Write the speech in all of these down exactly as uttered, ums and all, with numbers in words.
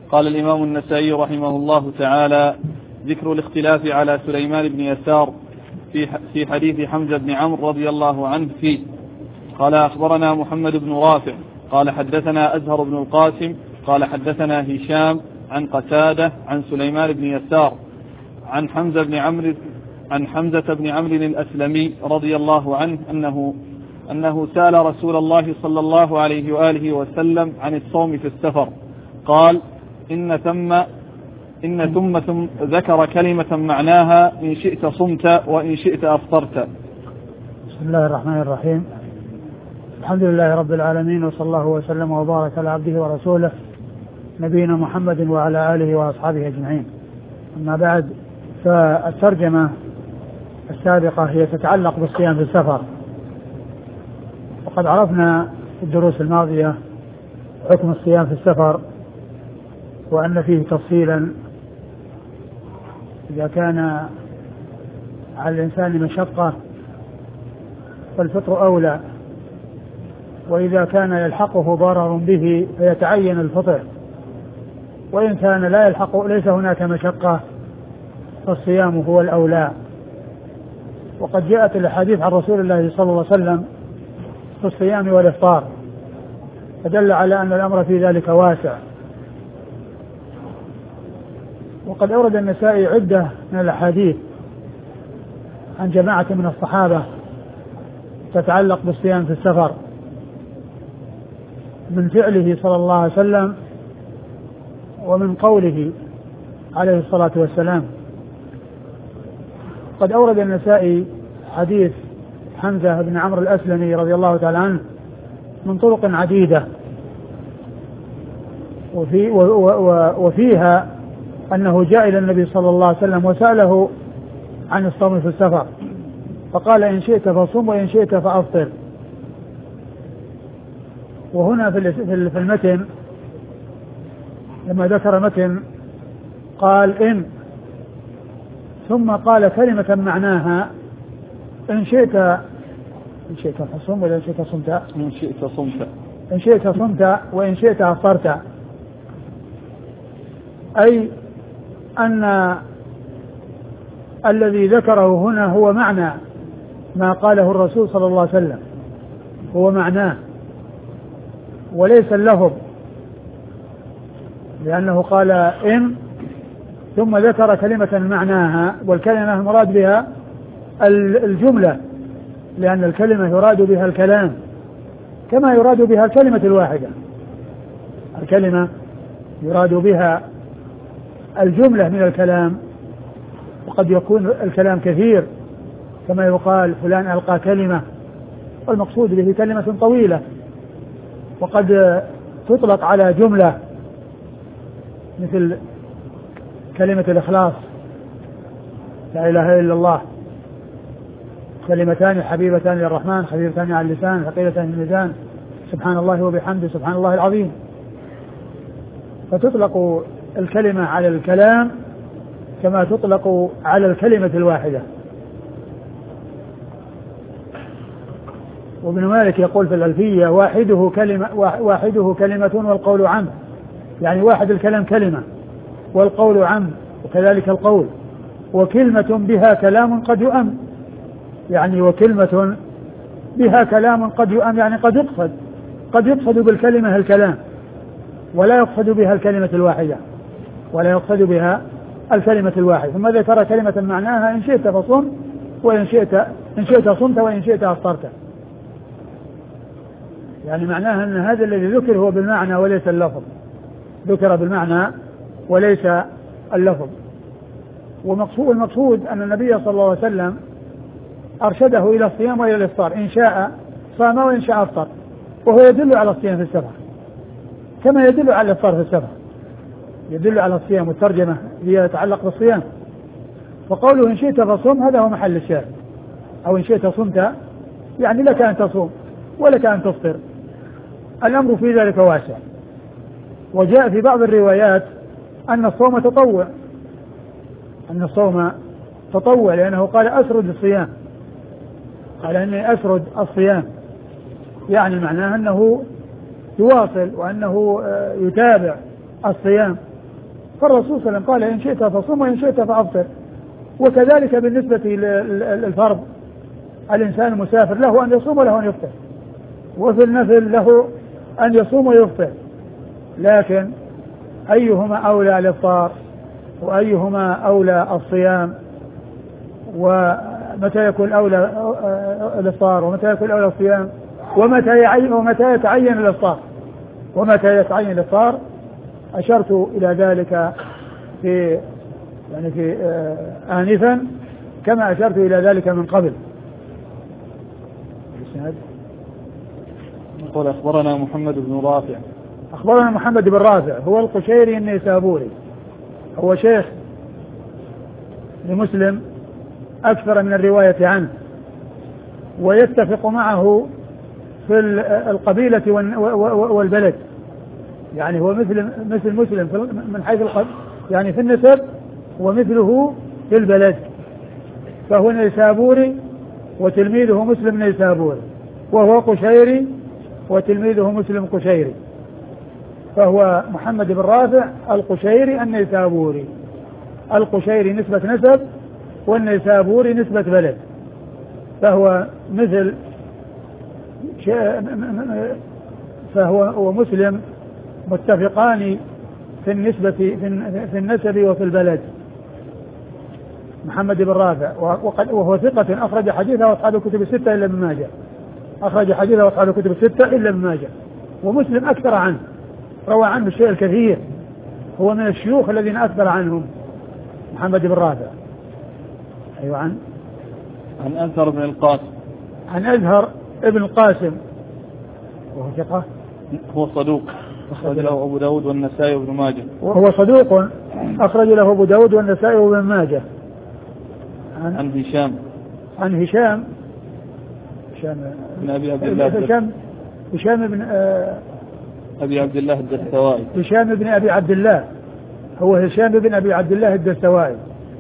قال الإمام النسائي رحمه الله تعالى: ذكر الاختلاف على سليمان بن يسار في في حديث حمزة بن عمرو رضي الله عنه فيه. قال: أخبرنا محمد بن رافع قال حدثنا أزهر بن القاسم قال حدثنا هشام عن قتادة عن سليمان بن يسار عن حمزة بن عمرو عن حمزة بن عمرو الأسلمي رضي الله عنه أنه أنه سأل رسول الله صلى الله عليه وآله وسلم عن الصوم في السفر، قال: إن ثم إن ثم ثم ذكر كلمة معناها: إن شئت صمت وإن شئت أفطرت. بسم الله الرحمن الرحيم. الحمد لله رب العالمين، وصلى الله وسلم وبارك على عبده ورسوله نبينا محمد وعلى آله وأصحابه أجمعين. أما بعد، فالترجمة السابقة هي تتعلق بالصيام في السفر، وقد عرفنا في الدروس الماضية حكم الصيام في السفر، وأن فيه تفصيلا إذا كان على الإنسان مشقة فالفطر أولى، وإذا كان يلحقه ضرر به فيتعين الفطر، وإن كان لا يلحق ليس هناك مشقة فالصيام هو الأولى. وقد جاءت الأحاديث عن رسول الله صلى الله عليه وسلم في الصيام والإفطار، فدل على أن الأمر في ذلك واسع. وقد أورد النسائي عدة من الأحاديث عن جماعة من الصحابة تتعلق بالصيام في السفر، من فعله صلى الله عليه وسلم ومن قوله عليه الصلاة والسلام. قد أورد النسائي حديث حمزة بن عمرو الأسلمي رضي الله تعالى عنه من طرق عديدة، وفي وفيها أنه جاء إلى النبي صلى الله عليه وسلم وسأله عن الصوم في السفر، فقال: إن شئت فصم وإن شئت فأفطر. وهنا في المتن لما ذكر متن قال: إن، ثم قال كلمة معناها: إن شئت إن شئت فصم وإن شئت صمت إن شئت صمت إن شئت صمت وإن شئت أفطرت، أي أن الذي ذكره هنا هو معنى ما قاله الرسول صلى الله عليه وسلم، هو معناه وليس اللفظ، لأنه قال إن ثم ذكر كلمة معناها، والكلمة المراد بها الجملة، لأن الكلمة يراد بها الكلام كما يراد بها الكلمة الواحدة. الكلمة يراد بها الجملة من الكلام، وقد يكون الكلام كثير كما يقال فلان ألقى كلمة، والمقصود به كلمة طويلة. وقد تطلق على جملة مثل كلمة الإخلاص: لا إله إلا الله، كلمتان حبيبتان للرحمن خفيفتان على اللسان ثقيلتان في الميزان، سبحان الله وبحمده سبحان الله العظيم. فتطلق الكلمة على الكلام كما تطلق على الكلمة الواحدة. وابن مالك يقول في الألفية: واحده كلمة واحده كلمة والقول عم، يعني واحد الكلام كلمة والقول عم، وكذلك القول. وكلمة بها كلام قد يؤم، يعني وكلمة بها كلام قد يؤم، يعني قد يقصد قد يقصد بالكلمة الكلام، ولا يقصد بها الكلمة الواحدة ولا يقصد بها الكلمة الواحدة. ثم ذكر كلمة معناها: إن شئت فصم وإن شئت إن شئت صمت وإن شئت أفطرت. يعني معناها أن هذا الذي ذكر هو بالمعنى وليس اللفظ، ذكر بالمعنى وليس اللفظ. والمقصود أن النبي صلى الله عليه وسلم أرشده إلى الصيام وإلى الإفطار، إن شاء صام وإن شاء أفطر، وهو يدل على الصيام في السفر كما يدل على الإفطار في السفر، يدل على الصيام. والترجمة هي يتعلق بالصيام، وقوله إن شئت فصوم هذا هو محل الشاهد، أو إن شئت صمت يعني لك أن تصوم ولك أن تفطر، الأمر في ذلك واسع. وجاء في بعض الروايات أن الصوم تطوع أن الصوم تطوع لأنه قال أسرد الصيام، قال إني أسرد الصيام، يعني معناه أنه يواصل وأنه يتابع الصيام فالرسول صلى الله عليه وسلم قال إن شئت فصم وإن شئت فأفطر. وكذلك بالنسبة للفرض الإنسان المسافر له أن يصوم وله أن يفطر، وفي النفل له أن يصوم ويفطر، لكن أيهما أولى الإفطار وأيهما أولى الصيام، ومتى يكون أولى الإفطار ومتى يكون أولى الصيام، ومتى يعين ومتى يتعين الإفطار ومتى يتعين الإفطار أشرت إلى ذلك في يعني في آنفا كما أشرت إلى ذلك من قبل. قال أخبرنا محمد بن رافع. أخبرنا محمد بن رافع هو القشيري النيسابوري، هو شيخ لمسلم أكثر من الرواية عنه، ويتفق معه في القبيلة والبلد، يعني هو مثل مثل مسلم من حيث القبيلة يعني في النسب، ومثله في البلد، فهو نيسابوري وتلميذه مسلم نيسابوري، وهو قشيري وتلميذه مسلم قشيري، فهو محمد بن رافع القشيري النيسابوري. القشيري نسبة نسب والنيسابوري نسبة بلد، فهو مثل فهو ومسلم متفقان في النسبة في النسب وفي البلد. محمد بن رافع وهو ثقة أخرج حديثه أصحاب الكتب الستة إلا ابن ماجه، أخرج حديثه أصحاب الكتب الستة إلا ابن ماجه، ومسلم أكثر عنه، روى عنه الشيء الكثير، هو من الشيوخ الذين أكثر عنهم محمد بن رافع. أيوة عن عن أزهر بن القاسم. عن أزهر ابن القاسم وهو ثقة، هو صدوق أخرج له أبو داود والنسائي وابن ماجه. وهو صدوق أخرج له أبو داود والنسائي وابن ماجه. عن, عن هشام عن هشام هشام بن أبي عبد الله هشام هشام بن آه أبي عبد الله الدستوائي. هشام بن أبي عبد الله، هو هشام بن أبي عبد الله الدستوائي،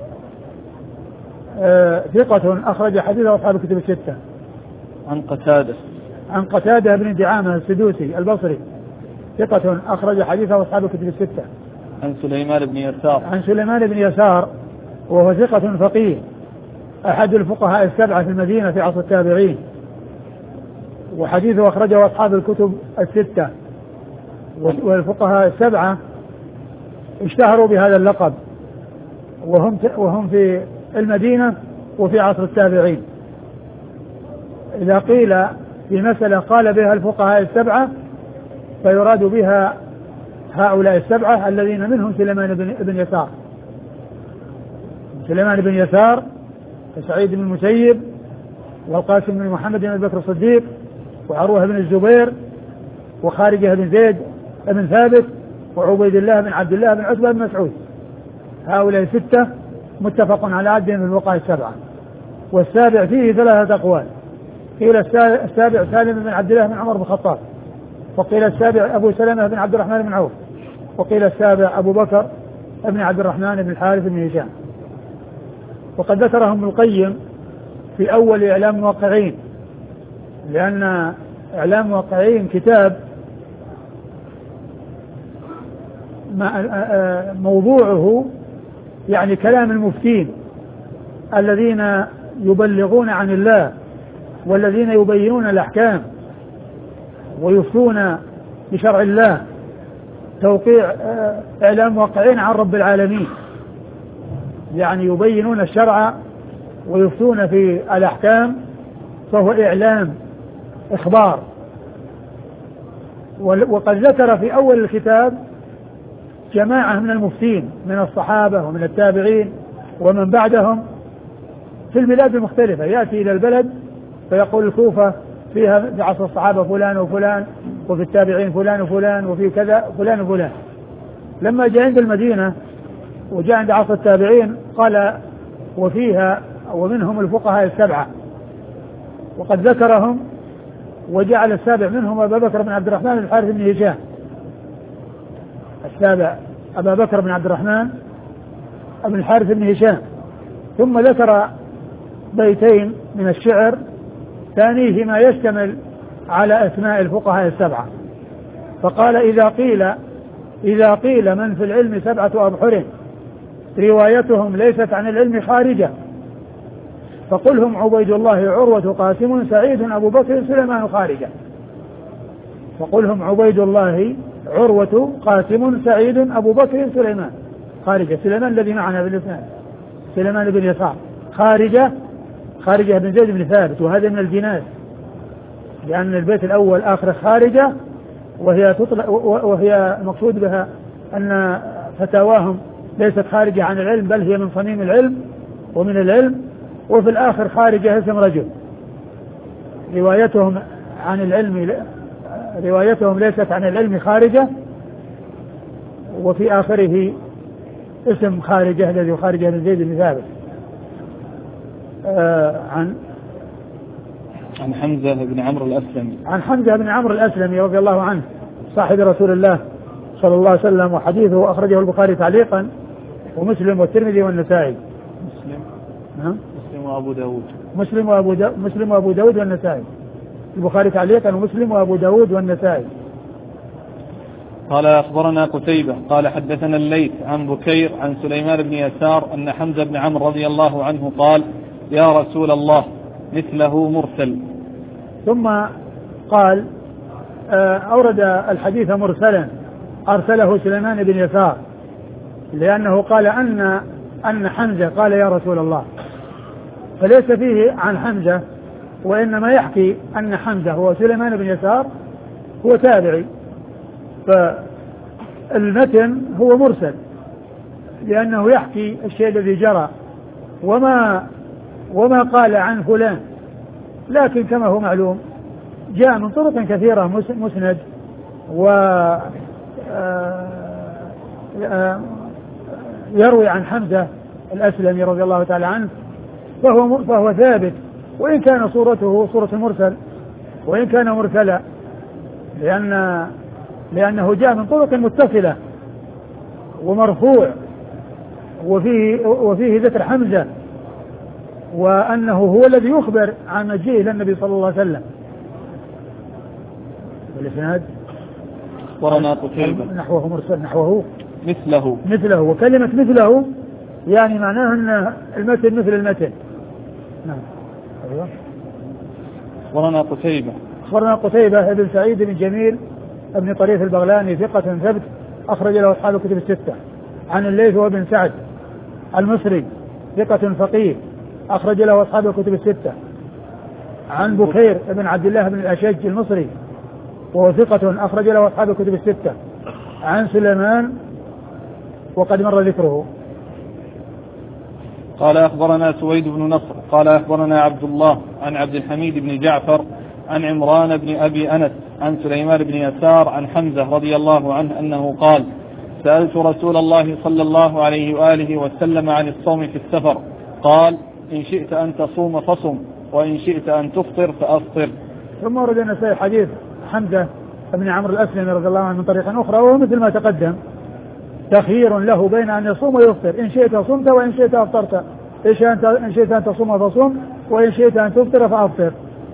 آه ثقة أخرج حديثه أصحاب الكتب الستة. عن قتادة عن قتادة بن دعامة السدوسي البصري، ثقة أخرج حديثه أصحاب الكتب الستة. عن سليمان بن يسار. عن سليمان بن يسار وهو ثقة فقيه، أحد الفقهاء السبعة في المدينة في عصر التابعين، وحديثه أخرجه أصحاب الكتب الستة، والفقهاء السبعة اشتهروا بهذا اللقب، وهم وهم في المدينة وفي عصر التابعين. إذا قيل في مسألة قال بها الفقهاء السبعة فيراد بها هؤلاء السبعة الذين منهم سليمان بن يسار، سليمان بن يسار وسعيد بن المسيب والقاسم بن محمد بن بكر الصديق وعروة بن الزبير وخارجة بن زيد بن ثابت وعبيد الله بن عبد الله بن عتبة بن مسعود. هؤلاء ستة متفق على عدهم في الفقهاء السبعة. والسابع فيه ثلاثة أقوال، قيل السابع سالم بن عبد الله بن عمر بن الخطاب، وقيل السابع أبو سلمة بن عبد الرحمن بن عوف، وقيل السابع أبو بكر بن عبد الرحمن بن الحارث بن هشام. وقد ذكرهم ابن القيم في أول إعلام الموقعين، لأن إعلام الموقعين كتاب موضوعه يعني كلام المفتين الذين يبلغون عن الله والذين يبينون الأحكام ويفتون بشرع الله، توقيع إعلام موقعين عن رب العالمين، يعني يبينون الشرع ويفتون في الأحكام، فهو إعلام إخبار. وقد ذكر في أول الكتاب جماعة من المفتين من الصحابة ومن التابعين ومن بعدهم في البلاد المختلفة، يأتي إلى البلد فيقول الكوفة فيها في عصر الصحابة فلان وفلان، وفي التابعين فلان وفلان، وفي كذا فلان وفلان. لما جاء عند المدينة وجاء عند عصر التابعين قال وفيها ومنهم الفقهاء السبعة، وقد ذكرهم وجعل السابع منهم أبا بكر بن عبد الرحمن بن الحارث بن هشام، السابع أبا بكر بن عبد الرحمن بن الحارث بن هشام. ثم ذكر بيتين من الشعر ثانيهما يشتمل على أسماء الفقهاء السبعة، فقال إذا قيل إذا قيل من في العلم سبعة أبحر روايتهم ليست عن العلم خارجة فقل هم عبيد الله عروة قاسم سعيد أبو بكر سليمان خارجة فقل هم عبيد الله عروة قاسم سعيد أبو بكر سليمان خارجة. سليمان الذي معنا بالإسناد سليمان بن يسار خارجة خارجة بن زيد بن ثابت وهذا من الجناس لأن البيت الأول آخر خارجة وهي تطلق وهي المقصود بها أن فتاواهم ليست خارجة عن العلم بل هي من صميم العلم ومن العلم. وفي الآخر خارجة اسم رجل روايتهم عن العلم روايتهم ليست عن العلم خارجة وفي آخره اسم خارجة الذي خارجة من زيد بن ثابت آه عن عن حمزة بن عمرو الأسلمي عن حمزة بن عمرو الأسلمي رضي الله عنه صاحب رسول الله صلى الله عليه وسلم وحديثه أخرجه البخاري تعليقا ومسلم والترمذي والنسائي. مسلم ها؟ مسلم وأبو داود مسلم وأبو دا مسلم وأبو داود والنسائي البخاري تعليقا ومسلم وأبو داود والنسائي. قال أخبرنا قتيبة قال حدثنا الليث عن بكير عن سليمان بن يسار أن حمزة بن عمرو رضي الله عنه قال يا رسول الله مثله مرسل. ثم قال أورد الحديث مرسلا أرسله سليمان بن يسار لأنه قال أن أن حمزة قال يا رسول الله فليس فيه عن حمزة وإنما يحكي أن حمزة هو سليمان بن يسار هو تابعي فالمتن هو مرسل لأنه يحكي الشيء الذي جرى وما وما قال عن فلان لكن كما هو معلوم جاء من طرق كثيرة مسند و يروي عن حمزة الأسلمي رضي الله تعالى عنه فهو, فهو ثابت وإن كان صورته صورة المرسل وإن كان مرسلا لأن لأنه جاء من طرق متصلة ومرفوع وفيه, وفيه ذكر حمزة وأنه هو الذي يخبر عن مجيئه إلى النبي صلى الله عليه وسلم. والإسناد ورنا قتيبة نحوه مرسل نحوه مثله مثله وكلمة مثله يعني معناه أن المتن مثل المتن. نعم. أيوة. ورنا قتيبة ورنا قتيبة ابن سعيد بن جميل ابن طريف البغلاني ثقة ثبت أخرج له أصحاب الكتب الستة. عن الليث وابن سعد المصري ثقة فقيه أخرج له أصحاب الكتب الستة. عن بكير ابن عبد الله بن الأشج المصري وهو ثقة أخرج له أصحاب الكتب الستة. عن سليمان وقد مر ذكره. قال أخبرنا سويد بن نصر قال أخبرنا عبد الله عن عبد الحميد بن جعفر عن عمران بن أبي أنس عن سليمان بن يسار عن حمزة رضي الله عنه أنه قال سألت رسول الله صلى الله عليه وآله وسلم عن الصوم في السفر قال إن شئت أن تصوم فصم وإن شئت أن تفطر فأفطر. ثم ورد النسائي حديث حمزة بن عمرو الأسلمي رضي الله عنه من طريق أخرى وهو مثل ما تقدم تخيير له بين أن يصوم ويفطر إن شئت صمت وإن شئت أفطرت إن شئت أن تصوم فصوم وإن شئت أن تفطر فأفطر.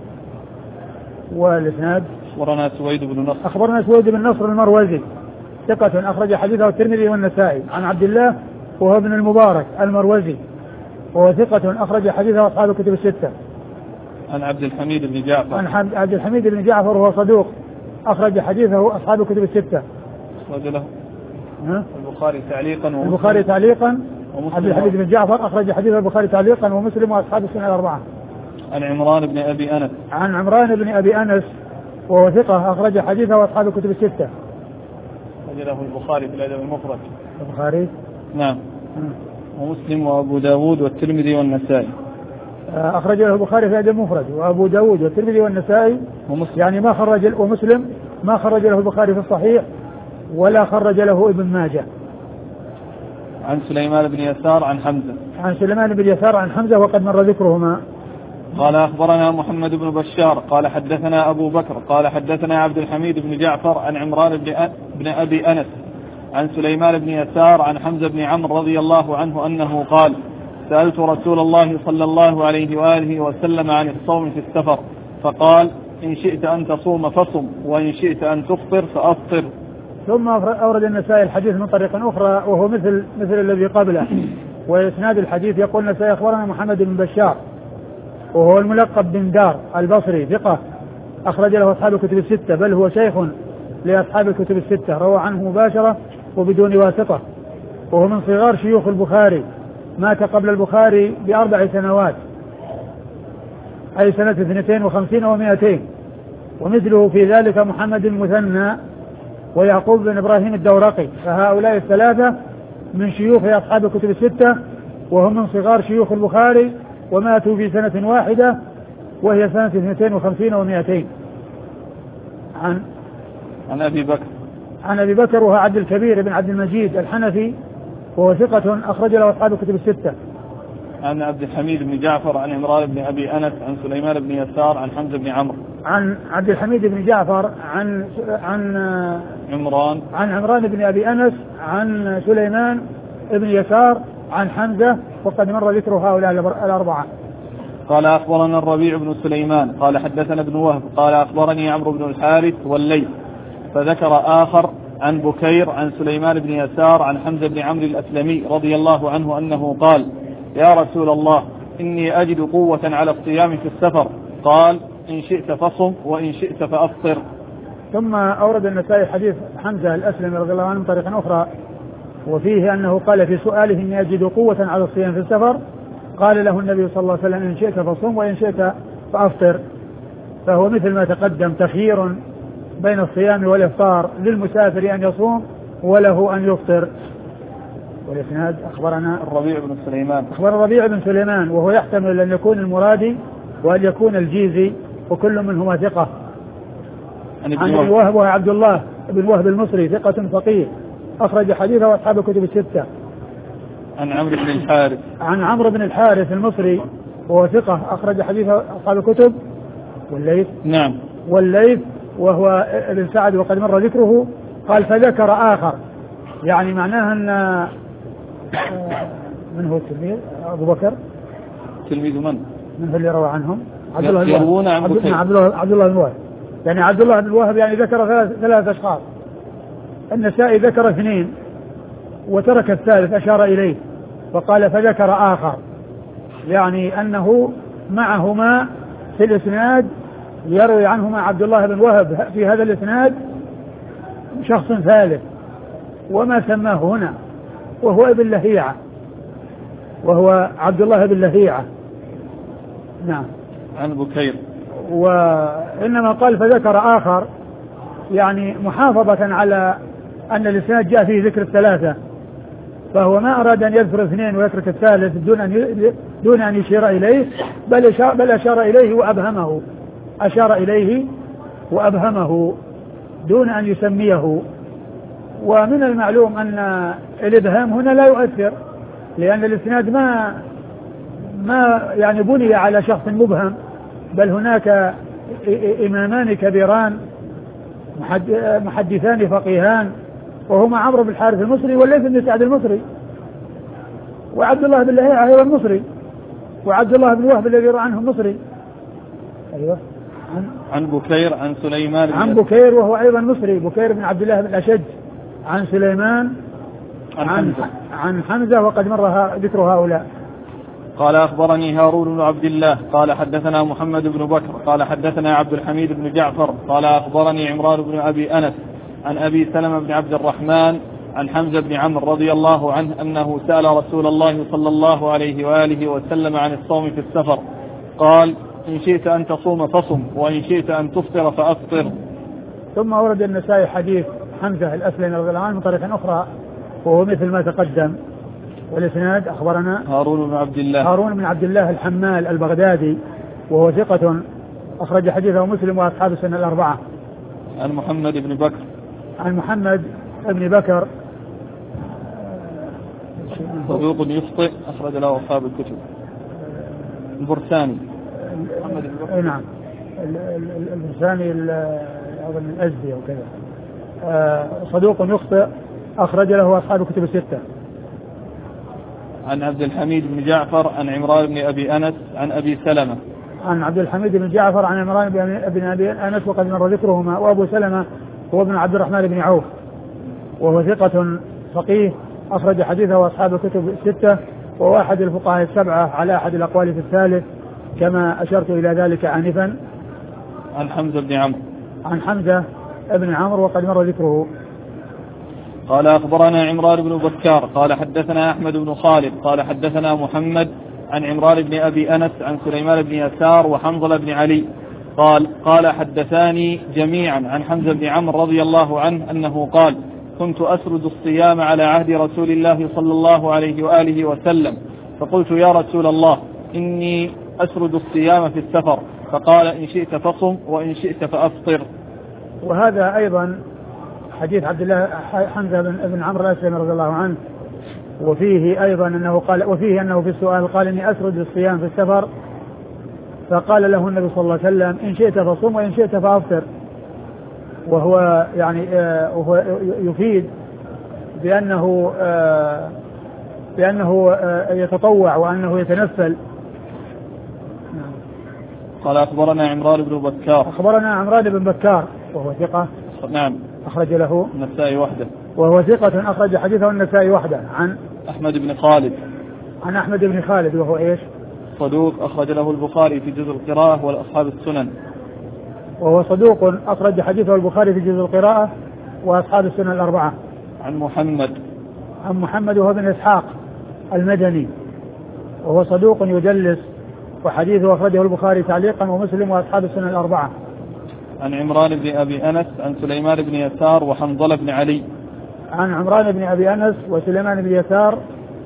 والإسناد أخبرنا سويد بن نصر أخبرنا سويد بن نصر المروزي ثقة أخرج حديثه الترمذي والنسائي. عن عبد الله وهو ابن المبارك المروزي وهو ثقة أخرج حديثه أصحاب الكتب الستة. عن عبد الحميد بن جعفر عن عبد الحميد بن جعفر وهو صدوق أخرج حديثه أصحاب الكتب الستة. أخرج له البخاري تعليقا ومسلم البخاري تعليقا ومسلم عبد الحميد بن جعفر أخرج حديث البخاري تعليقا ومسلم وأصحاب السنة الأربعة. عن عمران بن أبي أنس عن عمران بن أبي أنس وهو ثقة أخرج حديثه وأصحاب الكتب الستة. أخرج له البخاري في الأدب المفرد البخاري نعم ومسلم وأبو داود والترمذي والنسائي. أخرج له البخاري في الأدب المفرد وأبو داود والترمذي والنسائي ومسلم. يعني ما خرج ومسلم ما خرج له البخاري في الصحيح ولا خرج له ابن ماجه. عن سليمان بن يسار عن حمزة عن سليمان بن يسار عن حمزة وقد مر ذكرهما. قال أخبرنا محمد بن بشار قال حدثنا أبو بكر قال حدثنا عبد الحميد بن جعفر عن عمران بن أبي أنس عن سليمان بن يسار عن حمزة بن عمرو رضي الله عنه أنه قال سألت رسول الله صلى الله عليه وآله وسلم عن الصوم في السفر فقال إن شئت أن تصوم فصم وإن شئت أن تفطر فأفطر. ثم أورد النسائي الحديث من طريق أخرى وهو مثل مثل الذي قبله. وإسناد الحديث يقول النسائي أخبرنا محمد بن بشار وهو الملقب بن دار البصري ثقة أخرج له أصحاب الكتب الستة، بل هو شيخ لأصحاب الكتب الستة، روى عنه مباشرة وبدون واسطة، وهو من صغار شيوخ البخاري، مات قبل البخاري بأربع سنوات أي سنة اثنتين وخمسين ومائتين. ومثله في ذلك محمد المثنى ويعقوب بن إبراهيم الدورقي، فهؤلاء الثلاثة من شيوخ أصحاب الكتب الستة وهم من صغار شيوخ البخاري، وماتوا في سنة واحدة وهي سنة اثنتين وخمسين ومائتين. عن عن أبي بكر عن أبي بكر وهو عبد الكبير بن عبد المجيد الحنفي وهو ثقة أخرج له أصحاب الكتب الستة. عن عبد الحميد بن جعفر عن عمران بن أبي أنس عن سليمان بن يسار عن حمزة بن عمرو. عن عبد الحميد بن جعفر عن عن عمران عن عمران بن أبي أنس عن سليمان بن يسار عن حمزة، وقد مر ذكر هؤلاء الأربعة. قال أخبرنا الربيع بن سليمان قال حدثنا ابن وهب قال أخبرني عمرو بن الحارث والليث، فذكر آخر عن بكير عن سليمان بن يسار عن حمزة بن عمرو الأسلمي رضي الله عنه أنه قال: يا رسول الله إني أجد قوة على الصيام في السفر، قال: إن شئت فصم وإن شئت فأفطر. ثم أورد النسائي حديث حمزة الأسلمي رضي الله عنه من طريق أخرى، وفيه أنه قال في سؤاله: إني أجد قوة على الصيام في السفر، قال له النبي صلى الله عليه وسلم: إن شئت فصم وإن شئت فأفطر. فهو مثل ما تقدم تخيير بين الصيام والإفطار، للمسافر أن يصوم وله أن يفطر. والإسناد أخبرنا الربيع بن سليمان أخبر الربيع بن سليمان وهو يحتمل أن يكون المرادي وأن يكون الجيزي، وكل منهما ثقة. عن ابن وهب وهو عبد الله بن وهب المصري ثقة فقيه أخرج حديثه أصحاب الكتب الستة. عن عمرو بن الحارث عن عمرو بن الحارث المصري وهو ثقة أخرج حديثه أصحاب الكتب. والليث نعم والليث وهو ابن سعد وقد مر ذكره. قال: فذكر آخر، يعني معناها أن من هو التلميذ؟ أبو بكر تلميذ من؟ من هو اللي روى عنهم؟ عبد الله يروون عن عبد, عبد الله عبد الله بن وهب، يعني عبد الله بن وهب يعني ذكر ثلاث, ثلاث أشخاص. النسائي ذكر اثنين وترك الثالث أشار إليه وقال: فذكر آخر، يعني أنه معهما في الإسناد يروي عنهما عبد الله بن وهب في هذا الإسناد شخص ثالث وما سماه هنا، وهو ابن لهيعة، وهو عبد الله بن لهيعة. نعم. عن بكير. وإنما قال فذكر آخر، يعني محافظة على أن الإسناد جاء فيه ذكر الثلاثة، فهو ما أراد أن يذكر اثنين ويترك الثالث دون أن دون أن يشير إليه، بل أشار, بل أشار إليه وأبهمه أشار إليه وأبهمه دون أن يسميه. ومن المعلوم أن الإبهام هنا لا يؤثر، لأن الإسناد ما ما يعني بني على شخص مبهم، بل هناك إمامان كبيران محدثان فقيهان، وهما عمرو بن الحارث المصري والليث بن سعد المصري، وعبد الله بن لهيعة أيضا مصري، وعبد الله بن وهب الذي روى عنه مصري. أيوة. عن, عن بكير عن سليمان بن عن بكير وهو أيضا مصري، بكير بن عبد الله بن الأشج، عن سليمان عن, عن حمزة. عن حمزة وقد مر ذكر هؤلاء. قال: أخبرني هارون بن عبد الله قال حدثنا محمد بن بكر قال حدثنا عبد الحميد بن جعفر قال أخبرني عمران بن أبي أنس عن أبي سلمة بن عبد الرحمن عن حمزة بن عمرو رضي الله عنه أنه سأل رسول الله صلى الله عليه وآله وسلم عن الصوم في السفر، قال: إن شئت أن تصوم فصم وإن شئت أن تفطر فأفطر. ثم ورد النسائي حديث حمزة الأسلمي رضي الله عنه من طريق أخرى وهو مثل ما تقدم. والإسناد أخبرنا هارون بن عبد الله هارون بن عبد الله الحمال البغدادي وهو ثقة أخرج حديثه مسلم وأصحاب السنة الأربعة. عن محمد بن بكر عن محمد بن بكر صدوق يخطئ أخرج له أصحاب الكتب. البرساني محمد بن بكر. نعم البرساني أظن الأزدي أو كذا. صدوق يخطئ أخرج له أصحاب الكتب الستة. عن عبد الحميد بن جعفر عن عمران بن أبي أنس عن أبي سلمة. عن عبد الحميد بن جعفر عن عمران بن أبي أنس وقد مر ذكرهما. وأبو سلمة هو ابن عبد الرحمن بن عوف وهو ثقة فقيه أخرج حديثه أصحاب الكتب الستة، وهو أحد الفقهاء السبعة على أحد الأقوال في الثالث كما أشرت إلى ذلك آنفا. عن حمزة بن عمرو عن حمزة بن عمرو وقد مر ذكره. قال أخبرنا عمران بن بكار قال حدثنا أحمد بن خالد قال حدثنا محمد عن عمران بن أبي أنس عن سليمان بن يسار وحنظلة بن علي قال قال حدثاني جميعا عن حمزة بن عمرو رضي الله عنه أنه قال كنت أسرد الصيام على عهد رسول الله صلى الله عليه وآله وسلم فقلت يا رسول الله إني أسرد الصيام في السفر فقال إن شئت فصم وإن شئت فأفطر. وهذا أيضا حديث عبد الله حمزة بن عمرو الأسلمي رضي الله عنه، وفيه أيضا أنه قال وفيه أنه في السؤال قال إني أسرد الصيام في السفر فقال له النبي صلى الله عليه وسلم إن شئت فصم وإن شئت فأفطر، وهو يعني آه وهو يفيد بأنه آه بأنه آه يتطوع وأنه يتنفل. قال أخبرنا عمران بن بكار أخبرنا عمران بن بكار وهو ثقة نعم أخرج له النسائي وحده وهو ثقة أخرج حديثه النسائي وحده. عن أحمد بن خالد عن أحمد بن خالد وهو إيش صدوق أخرج له البخاري في جزء القراءة والأصحاب السنن، وهو صدوق أخرج حديثه البخاري في جزء القراءة وأصحاب السنن الأربعة. عن محمد عن محمد وهو بن إسحاق المدني وهو صدوق يدلس وحديثه أخرجه البخاري تعليقا ومسلم وأصحاب السنن الأربعة. عن عمران بن أبي أنس عن سليمان بن يسار وحنظلة بن علي عن عمران بن أبي أنس وسليمان بن يسار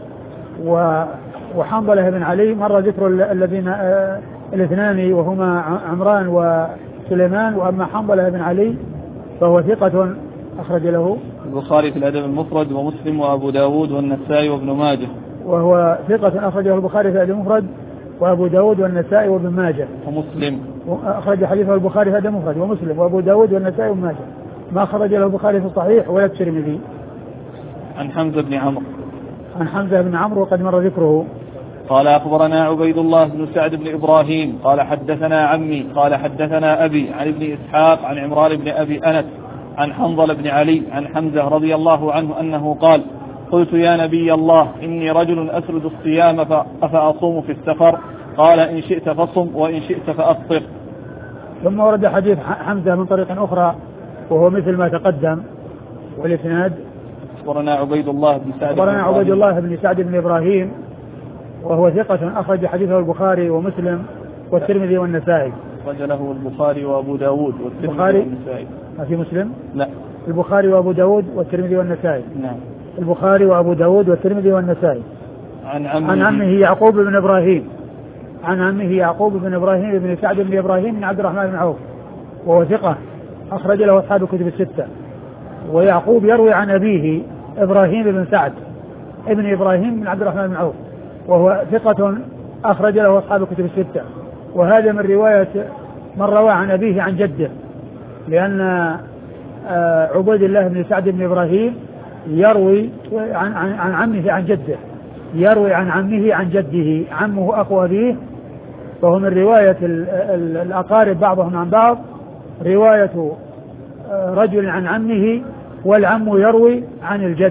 وحنظلة بن علي مر ذكر الذين آه الاثنان وهما عمران وسليمان، وأما حنظلة بن علي فهو ثقة أخرج له البخاري في الأدب المفرد ومسلم وأبو داود والنسائي وابن ماجه، وهو ثقة أخرجه البخاري في الأدب المفرد وأبو داود والنسائي وابن ماجه ومسلم أخرج حديثه البخاري في الأدب المفرد ومسلم وأبو داود والنسائي وابن ماجه، ما خرج له البخاري في الصحيح ولا الترمذي. عن حمزة بن عمرو عن حمزة بن عمرو وقد مر ذكره. قال أخبرنا عبيد الله بن سعد بن إبراهيم قال حدثنا عمي قال حدثنا أبي عن ابن إسحاق عن عمران بن أبي أنس عن حنظلة بن علي عن حمزة رضي الله عنه أنه قال قلت يا نبي الله إني رجل أسرد الصيام أفأصوم في السفر قال إن شئت فصم وإن شئت فأفطر. ثم ورد حديث حمزة من طريق أخرى وهو مثل ما تقدم والإسناد. أخبرنا عبيد الله بن سعد أخبرنا عبيد الله بن سعد بن إبراهيم وهو ثقة أخرج حديثه البخاري ومسلم والترمذي والنسائي. أخرج له البخاري وأبو داود والترمذي والنسائي. ما في مسلم؟ لا. البخاري وأبو داود والترمذي والنسائي. نعم. البخاري وأبو داود والترمذي والنسائي. عن عمه عن عمه يعقوب بن إبراهيم عن عمه يعقوب بن إبراهيم بن سعد بن إبراهيم بن عبد الرحمن بن عوف وهو ثقة أخرج له أصحاب الكتب الستة. ويعقوب يروي عن أبيه إبراهيم بن سعد ابن إبراهيم بن عبد الرحمن بن عوف وهو ثقة أخرج له أصحاب الكتب الستة، وهذا من رواية من روى عن أبيه عن جده، لأن عبيد الله بن سعد بن إبراهيم يروي عن, عن, عن عمه عن جده، يروي عن عمه عن جده، عمه أخو أبيه، فهو من رواية الأقارب بعضهم عن بعض، رواية رجل عن عمه والعم يروي عن الجد.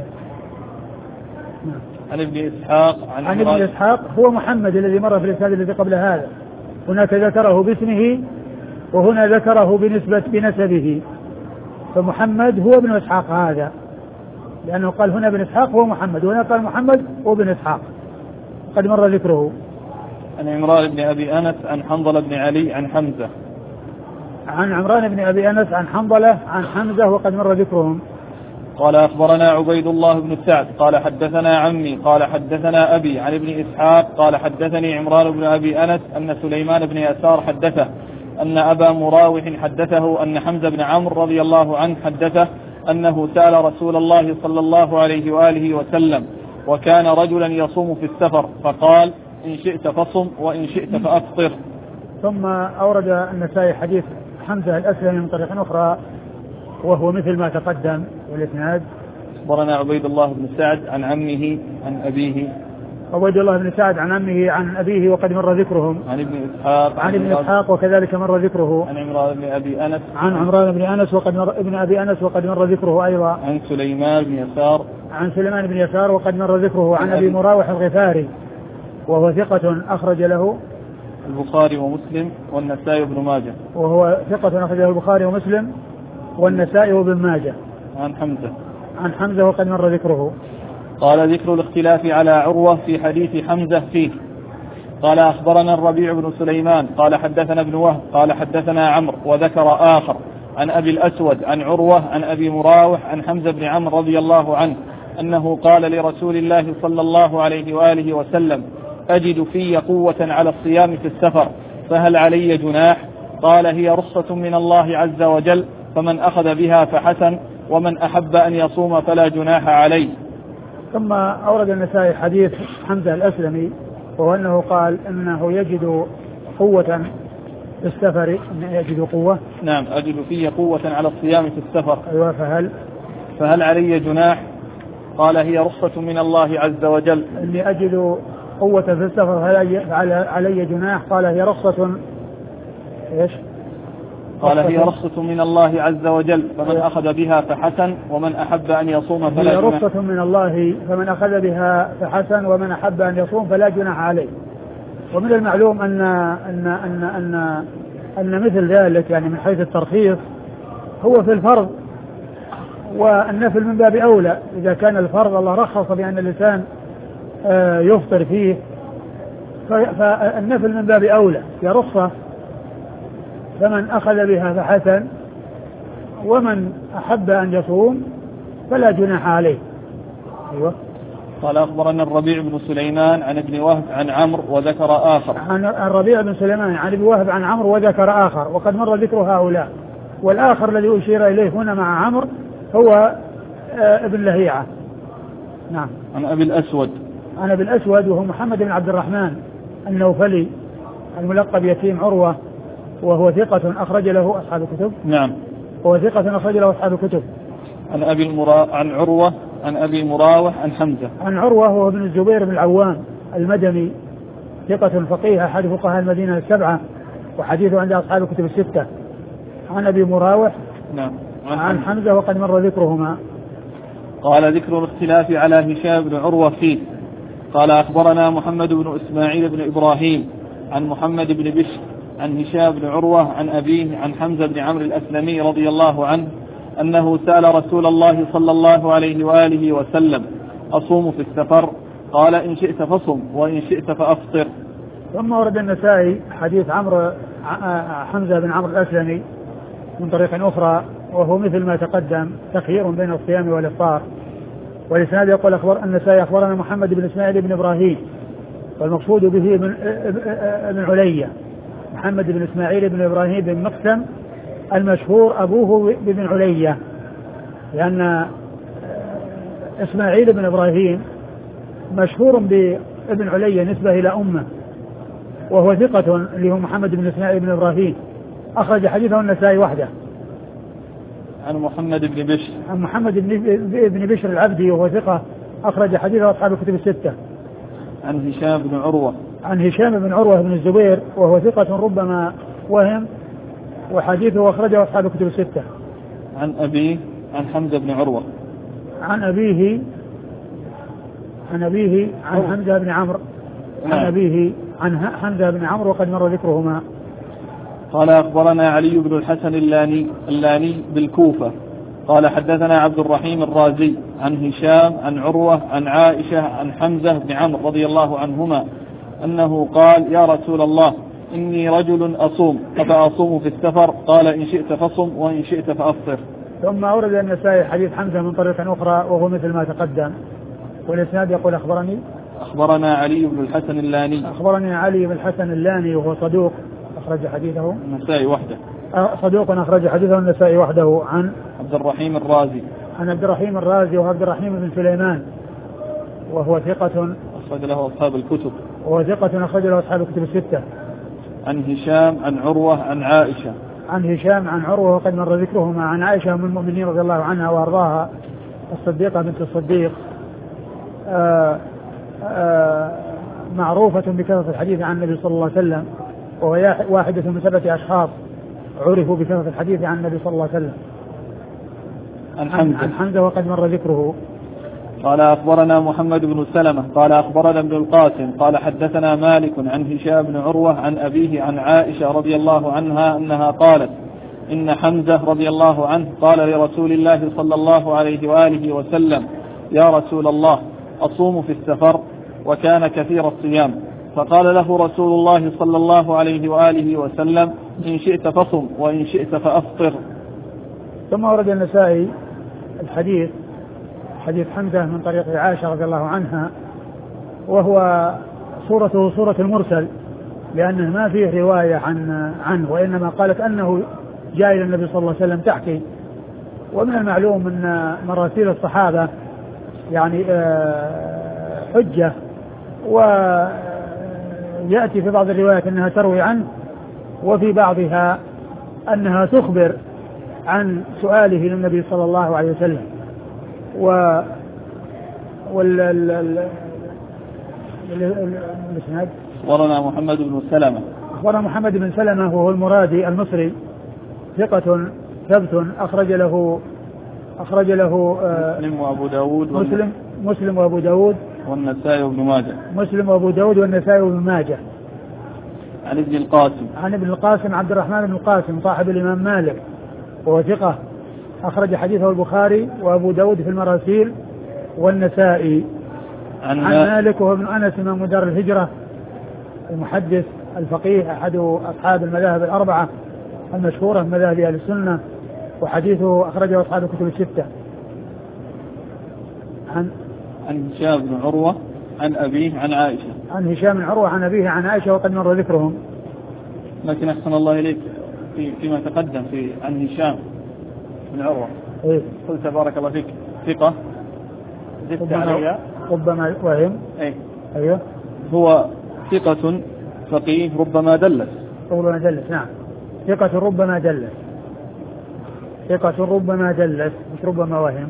عن ابن إسحاق عن, عن ابن إسحاق هو محمد الذي مر في الإسناد الذي قبل هذا، هناك ذكره باسمه وهنا ذكره بنسبة بنسبه، فمحمد هو ابن إسحاق هذا، لأنه قال هنا ابن إسحاق هو محمد وهنا قال محمد هو ابن إسحاق قد مر ذكره. عن عمران بن أبي أنس عن حنظلة بن علي عن حمزة. عن عمران بن أبي أنس عن حنظلة عن حمزة وقد مر ذكرهم. قال أخبرنا عبيد الله بن سعد قال حدثنا عمي قال حدثنا أبي عن ابن إسحاق قال حدثني عمران بن أبي أنس أن سليمان بن يسار حدثه أن أبا مراوح حدثه أن حمزة بن عمرو رضي الله عنه حدثه أنه سأل رسول الله صلى الله عليه وآله وسلم وكان رجلا يصوم في السفر فقال إن شئت فصم وإن شئت فأفطر. ثم أورد النسائي حديث حمزة الأسلمي من طريق أخرى وهو مثل ما تقدم والإسناد. أخبرنا عبيد الله بن سعد عن عمه عن أبيه عبيد الله بن سعد عن عمه عن أبيه وقد مر ذكرهم. عن ابن إسحاق عن ابن إسحاق وكذلك مر ذكره. عن عمران بن أبي أنس عن عمران بن أنس وقد مر ابن أبي أنس وقد مر ذكره أيضا. عن سليمان بن يسار عن سليمان بن يسار وقد مر ذكره. عن أبي مراوح الغفاري وهو ثقة أخرج له البخاري ومسلم والنسائي وابن ماجه. وهو ثقة أخرج له البخاري ومسلم والنسائي وابن ماجه. عن حمزة عن حمزة وقد مر ذكره. قال ذكر الاختلاف على عروة في حديث حمزة فيه. قال أخبرنا الربيع بن سليمان قال حدثنا ابن وهب قال حدثنا عمرو وذكر آخر عن أبي الأسود عن عروة عن أبي مراوح عن حمزة بن عمرو رضي الله عنه أنه قال لرسول الله صلى الله عليه وآله وسلم أجد في قوة على الصيام في السفر فهل علي جناح؟ قال هي رخصة من الله عز وجل فمن أخذ بها فحسن ومن أحب أن يصوم فلا جناح عليه. ثم أورد النسائي حديث حمزة الأسلمي وهو أنه قال إنه يجد قوة في السفر. يجد قوة نعم أجد في قوة على الصيام في السفر. أيوة فهل فهل علي جناح؟ قال هي رخصة من الله عز وجل. إني أجد قوة في السفر هل علي جناح؟ قال هي رخصة إيش؟ قال هي رخصة من الله عز وجل فمن أخذ بها فحسن ومن أحب أن يصوم فلا جناح. هي رخصة من الله فمن أخذ بها فحسن ومن أحب أن يصوم فلا جناح عليه. ومن المعلوم أن أن أن أن أن مثل ذلك يعني من حيث الترخيص هو في الفرض والنفل من باب أولى. إذا كان الفرض الله رخص بأن الإنسان يفطر فيه فالنفل من باب أولى يا رخصة فمن أخذ بها فحسن ومن أحب أن يصوم فلا جناح عليه. أيوة. قال أخبرنا الربيع بن سليمان عن ابن وهب عن عمرو وذكر آخر. عن الربيع بن سليمان عن ابن وهب عن عمرو وذكر آخر وقد مر ذكر هؤلاء. والآخر الذي أشير إليه هنا مع عمرو هو ابن لهيعة. نعم. عن أبي الأسود. عن أبي الأسود وهو محمد بن عبد الرحمن النوفلي الملقب يتيم عروة وهو ثقة أخرج له أصحاب الكتب. نعم. وهو ثقة أخرج له أصحاب الكتب. عن أبي المرا عن عروة عن أبي مراوح عن حمزة. عن عروة وهو ابن الزبير بن العوام المدني ثقة فقيه أحد فقهاء المدينة السبعة وحديثه عند أصحاب الكتب الستة. عن أبي مراوح. نعم. عن, عن حمزة وقد مر ذكرهما. قال ذكر الاختلاف على هشام بن عروة فيه. قال أخبرنا محمد بن إسماعيل بن إبراهيم عن محمد بن بشر عن هشام بن عروة عن أبيه عن حمزة بن عمرو الأسلمي رضي الله عنه أنه سأل رسول الله صلى الله عليه وآله وسلم أصوم في السفر؟ قال إن شئت فصم وإن شئت فأفطر. ثم ورد النسائي حديث عمرو حمزة بن عمرو الأسلمي من طريق أخرى وهو مثل ما تقدم تخيير بين الصيام والإفطار. والإسناد يقول أخبر النسائي أخبرنا محمد بن إسماعيل بن إبراهيم والمقصود به ابن, ابن علية محمد بن إسماعيل بن إبراهيم بن مقسم المشهور أبوه بن علية لأن إسماعيل بن إبراهيم مشهور بابن علية نسبة إلى أمه وهو ثقة اللي هو محمد بن إسماعيل بن إبراهيم أخرج حديثه النسائي وحده. عن محمد بن بشر عن محمد بن بشر العبدي وهو ثقة أخرج حديثه أصحاب الكتب الستة. عن هشام بن عروة عن هشام بن عروة بن الزبير وهو ثقة ربما وهم وحديثه أخرجه أصحاب الكتب الستة. عن أبيه عن حمزة بن عروة عن أبيه عن أبيه عن حمزة بن عمرو عن أبيه عن حمزة بن عمرو وقد مر ذكرهما. قال أخبرنا علي بن الحسن اللاني, اللاني بالكوفة قال حدثنا عبد الرحيم الرازي عن هشام عن عروة عن عائشة عن حمزة بن عمرو رضي الله عنهما أنه قال يا رسول الله إني رجل أصوم أفأصوم في السفر؟ قال إن شئت فصم وإن شئت فأفطر. ثم أورد النسائي حديث حمزة من طريق أخرى وهو مثل ما تقدم. والإسناد يقول أخبرني أخبرنا علي بن الحسن اللاني أخبرني علي بن الحسن اللاني وهو صدوق أخرج حديثه النسائي وحده صدوق أخرج حديثه النسائي وحده. عن عبد الرحيم الرازي عن عبد الرحيم الرازي وهو عبد الرحيم بن سليمان وهو ثقة أخرج له أصحاب الكتب وهو ثقة أخرج له أصحاب الكتب الستة. عن هشام عن عروة عن عائشة عن هشام عن عروة وقد مر ذكرهما. عن عائشة أم المؤمنين رضي الله عنها وأرضاها الصديقة بنت الصديق آه معروفة بكثرة الحديث عن النبي صلى الله عليه وسلم، وهو واحدة من سبعة أشخاص عرفوا بكثرة الحديث عن النبي صلى الله عليه وسلم. عن حمزة, عن حمزة وقد مر ذكره. قال أخبرنا محمد بن سلمة قال أخبرنا ابن القاسم قال حدثنا مالك عن هشام بن عروة عن أبيه عن عائشة رضي الله عنها أنها قالت إن حمزة رضي الله عنه قال لرسول الله صلى الله عليه وآله وسلم يا رسول الله أصوم في السفر، وكان كثير الصيام، فقال له رسول الله صلى الله عليه وآله وسلم إن شئت فصم وإن شئت فأفطر. ثم ورد النسائي الحديث حديث حمزة من طريق عائشة رضي الله عنها، وهو صورته صورة المرسل، لأنه ما فيه رواية عن عنه، وإنما قالت أنه جاء إلى النبي صلى الله عليه وسلم تحكي. ومن المعلوم أن مراسيل الصحابة يعني حجة، ويأتي في بعض الروايات أنها تروي عنه، وفي بعضها أنها تخبر عن سؤاله للنبي صلى الله عليه وسلم. و وال الاسناد أخبرنا محمد بن سلمة أخبرنا محمد بن سلمة وهو المرادي المصري ثقة ثبت أخرج له أخرج له مسلم وأبو داود مسلم مسلم وأبو داود والنسائي وابن ماجه مسلم وأبو داود والنسائي وابن ماجه. عن ابن القاسم عن ابن القاسم عبد الرحمن بن القاسم صاحب الإمام مالك وهو ثقة أخرج حديثه البخاري وأبو داود في المراسيل والنسائي. عن, عن مالك وهو ابن أنس إمام دار الهجرة المحدث الفقيه أحد أصحاب المذاهب الأربعة المشهورة من مذاهب أهل السنة، وحديثه أخرجه أصحاب الكتب الستة. عن عن هشام بن عروة عن أبيه عن عائشة عن هشام بن عروة عن أبيه عن عائشة وقد مر ذكرهم. لكن أحسن الله إليك في فيما تقدم في عن هشام بن عروة إيه؟ قلت بارك الله فيك ثقة زدت عليها ربما وهم إيه؟ أيوه هو ثقة فقيه ربما دلس ربما دلس نعم ثقة ربما دلس ثقة ربما دلس مش ربما وهم.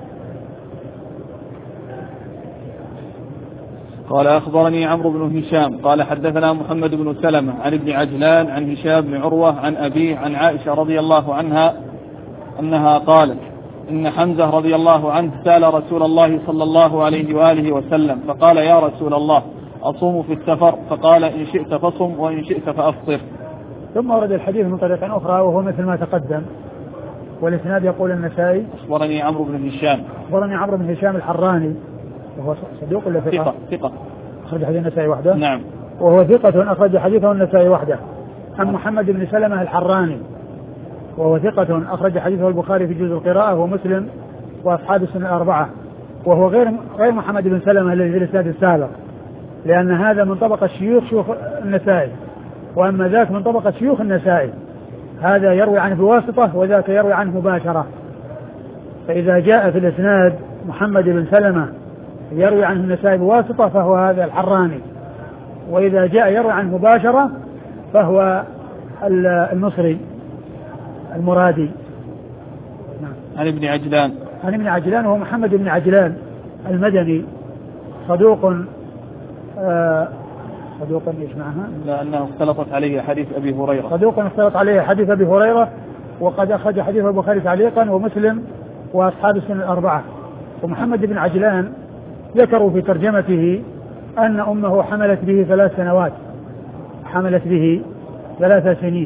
قال أخبرني عمرو بن هشام قال حدثنا محمد بن سلمة عن ابن عجلان عن هشام بن عروة عن أبيه عن عائشة رضي الله عنها أنها قالت إن حمزة رضي الله عنه سأل رسول الله صلى الله عليه وآله وسلم فقال يا رسول الله أصوم في السفر، فقال إن شئت فصم وإن شئت فأفطر. ثم ورد الحديث من طريق أخرى وهو مثل ما تقدم، والإسناد يقول النسائي أخبرني عمرو بن هشام أخبرني عمرو بن هشام الحراني وهو صدوق ولا ثقة؟ ثقة ثقة أخرج حديث النسائي وحده. نعم وهو ثقة أخرج حديثه النسائي وحده. عن محمد بن سلمة الحراني وهو ثقة أخرج حديثه البخاري في جزء القراءة ومسلم وأصحاب السنة الأربعة، وهو غير غير محمد بن سلمة الذي في الإسناد السابق، لأن هذا من طبقة شيوخ شيوخ النسائي، وأما ذاك من طبقة شيوخ النسائي، هذا يروي عنه بواسطة وذاك يروي عنه مباشرة. فإذا جاء في الإسناد محمد بن سلمة يروي عنه النسائي بواسطة فهو هذا الحراني، وإذا جاء يروي عنه مباشرة فهو المصري المرادي. نعم. عن ابن عجلان عن ابن عجلان وهو محمد بن عجلان المدني صدوق آه صدوق ايش معها؟ لأنه اختلطت عليه حديث أبي هريرة صدوق اختلط عليه حديث أبي هريرة، وقد أخرج حديث البخاري تعليقا ومسلم وأصحاب السنة الأربعة. ومحمد بن عجلان ذكروا في ترجمته أن أمه حملت به ثلاث سنوات حملت به ثلاث سنين.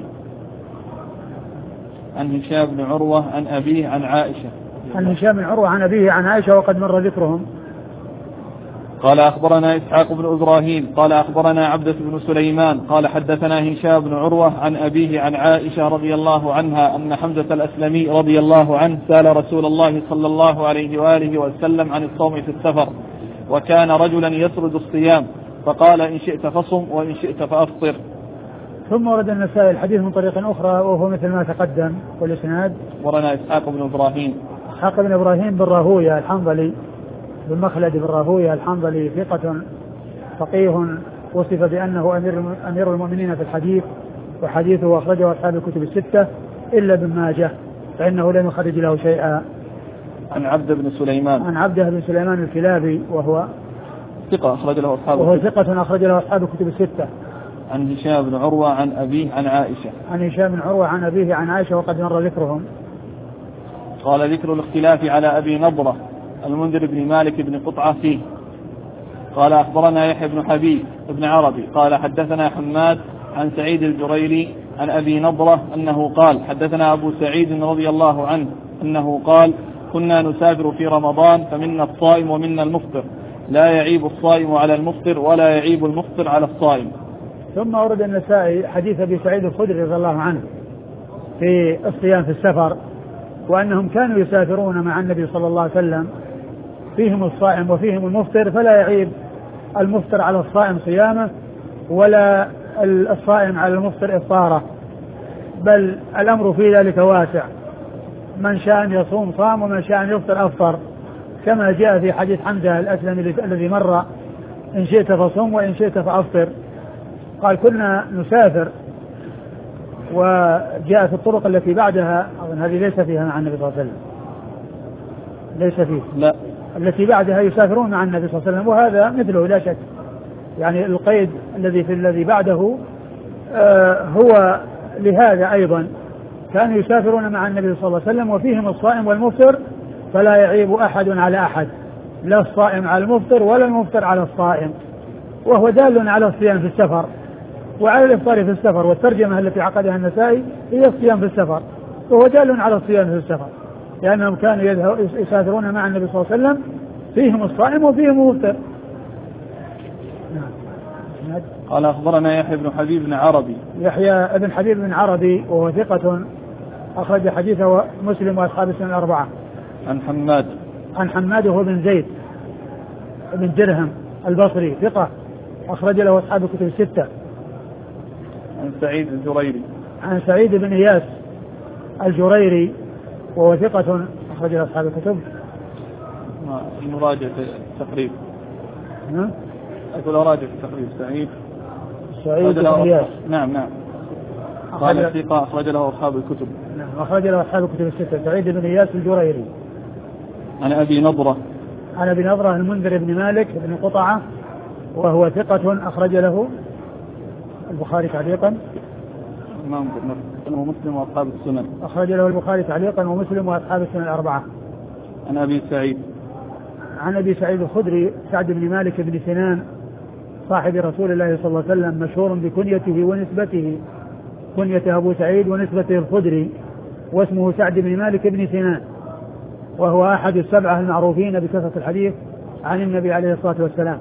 عن هشام بن عروة عن أبيه عن عائشة عن هشام بن عروة عن أبيه عن عائشة وقد مر ذكرهم. قال أخبرنا إسحاق بن إبراهيم قال أخبرنا عبدة بن سليمان قال حدثنا هشام بن عروة عن أبيه عن عائشة رضي الله عنها أن حمزة الأسلمي رضي الله عنه سأل رسول الله صلى الله عليه وآله وسلم عن الصوم في السفر، وكان رجلا يسرد الصيام، فقال إن شئت فصم وإن شئت فأفطر. ثم ورد النسائي الحديث من طريق أخرى وهو مثل ما تقدم، والإسناد ورنا إسحاق بن إبراهيم إسحاق بن إبراهيم بن راهويه الحنظلي بن مخلد بن راهويه الحنظلي ثقة فقيه وصف بأنه أمير أمير المؤمنين في الحديث، وحديثه أخرجه أصحاب الكتب الستة إلا ابن ماجه فإنه لم يخرج له شيئا. عن عبد بن سليمان عن عبده بن سليمان الكلابي وهو ثقة أخرج له أصحاب وهو ثقة أخرج له أصحاب الكتب الستة. عن هشام بن عروة عن أبيه عن عائشة. عن هشام بن عروة عن أبيه عن عائشة وقد مر ذكرهم. قال ذكر الاختلاف على أبي نضرة المنذر بن مالك بن قطعة فيه. قال أخبرنا يحيى بن حبيب بن عربي قال حدثنا حماد عن سعيد الجريري عن أبي نضرة أنه قال حدثنا أبو سعيد رضي الله عنه أنه قال كنا نسافر في رمضان فمنا الصائم ومنا المفطر لا يعيب الصائم على المفطر ولا يعيب المفطر على الصائم. ثم ورد النسائي حديث أبي سعيد الخدري رضي الله عنه في الصيام في السفر وأنهم كانوا يسافرون مع النبي صلى الله عليه وسلم فيهم الصائم وفيهم المفطر فلا يعيب المفطر على الصائم صيامه ولا الصائم على المفطر إفطاره، بل الأمر في ذلك واسع، من شاء أن يصوم صام ومن شاء أن يفطر أفطر، كما جاء في حديث حمزة الأسلمي الذي مر إن شئت فصوم وإن شئت فأفطر. قال كنا نسافر، وجاء في الطرق التي بعدها أظن هذه ليس فيها مع النبي صلى الله عليه وسلم، ليس فيه لا التي بعدها يسافرون مع النبي صلى الله عليه وسلم، وهذا مثله لا شك، يعني القيد الذي في الذي بعده آه هو لهذا أيضا كانوا يسافرون مع النبي صلى الله عليه وسلم وفيهم الصائم والمفطر فلا يعيب أحد على أحد، لا الصائم على المفطر ولا المفطر على الصائم، وهو دال على الصيام في السفر وعلى الإفطار في السفر، والترجمة التي عقدها النسائي هي الصيام في السفر، وهو دال على الصيام في السفر لأنهم كانوا يسافرون مع النبي صلى الله عليه وسلم فيهم الصائم وفيهم المفطر. قال أخبرنا يحيى بن حبيب بن عربي يحيى بن حبيب بن عربي وهو ثقة أخرج حديثه مسلم وأصحاب السنن الأربعة. عن حماد عن حماد وهو بن زيد بن درهم البصري ثقة أخرج له أصحاب الكتب الستة. عن سعيد الجريري عن سعيد بن إياس الجريري وهو ثقة أخرج له أصحاب الكتب. المراجع التقريب ها؟ أقول أراجع التقريب سعيد سعيد بن إياس. نعم نعم قال ثقة أخرج له أصحاب الكتب. نعم أخرج له أصحاب الكتب الستة. سعيد بن إياس الجريري. عن أبي نضرة عن أبي نضرة المنذر بن مالك بن قطعة وهو ثقة أخرج له البخاري تعليقا ومسلم وأصحاب السنن. أخرج له البخاري تعليقا ومسلم وأصحاب السنن الأربعة. عن أبي سعيد عن أبي سعيد الخدري سعد بن مالك بن سنان صاحب رسول الله صلى الله عليه وسلم مشهور بكنيته ونسبته، كنيته أبو سعيد ونسبته الخدري، واسمه سعد بن مالك بن سنان، وهو أحد السبعة المعروفين بكثرة الحديث عن النبي عليه الصلاة والسلام.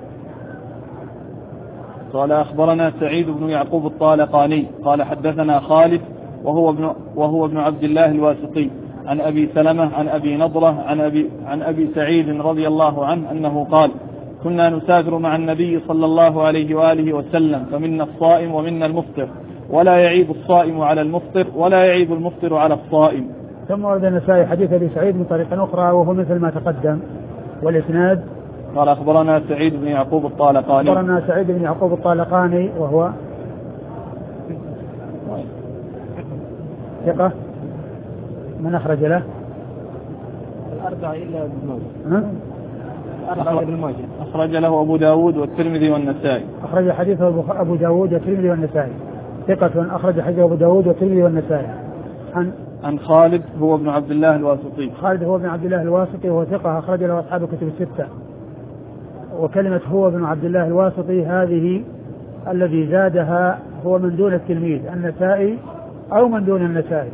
قال أخبرنا سعيد بن يعقوب الطالقاني قال حدثنا خالد وهو ابن, وهو ابن عبد الله الواسطي عن أبي سلمة عن أبي نضرة عن أبي, عن أبي سعيد رضي الله عنه أنه قال كنا نسافر مع النبي صلى الله عليه وآله وسلم فمنا الصائم ومنا المفطر ولا يعيب الصائم على المفطر ولا يعيب المفطر على الصائم. ثم ورد النسائي حديث أبي سعيد من طريق أخرى وهو مثل ما تقدم، والإسناد قال أخبرنا سعيد بن يعقوب الطالقاني أخبرنا سعيد بن يعقوب الطالقاني وهو ثقة من أخرج له الأربعة إلا ابن ماجه أخرج له أبو داود والترمذي والنسائي. أخرج حديثه أبو داود والترمذي والنسائي ثقة أخرج حديثه أبو داود والترمذي والنسائي. عن عن خالد هو ابن عبد الله الواسطي خالد هو ابن عبد الله الواسطي وهو ثقة أخرج له أصحاب الكتب الستة. وكلمة هو ابن عبد الله الواسطي هذه الذي زادها هو من دون التلميذ النسائي أو من دون النسائي.